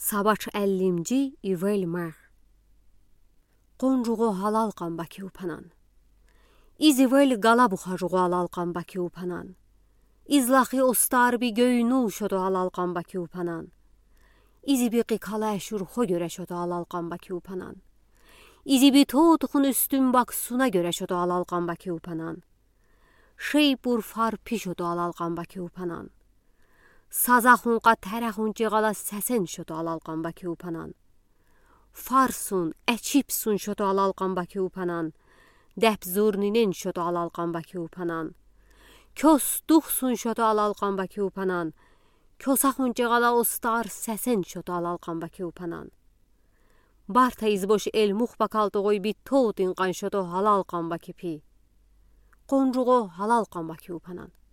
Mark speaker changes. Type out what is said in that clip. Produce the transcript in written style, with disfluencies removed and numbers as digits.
Speaker 1: Sabaç əllimci ivel mər. Qoncuğu halal qambaki upanan. İzivel qala buxacuğu halal qambaki upanan. İzlaxi ostar bi göynu şodu halal qambaki upanan. İzi bi qikala əşurxo görə şodu halal qambaki upanan. İzi bi toğutuxun üstün baksuna görə şodu halal qambaki upanan. Şey bur farpi şodu halal qambaki upanan. Sazaxunqa tərəxunci qala səsin şodu halal qambaki upanan. Farsun, əçipsun şodu halal qambaki upanan. Dəbzurninin şodu halal qambaki upanan. Kös duxsun şodu halal qambaki upanan. Kösaxunci qala ostar səsin şodu halal qambaki upanan. Barta izboş elmuq bakaldıqoy bi toğdin qan şodu halal qambaki pi. Qoncuğu halal qambaki upanan.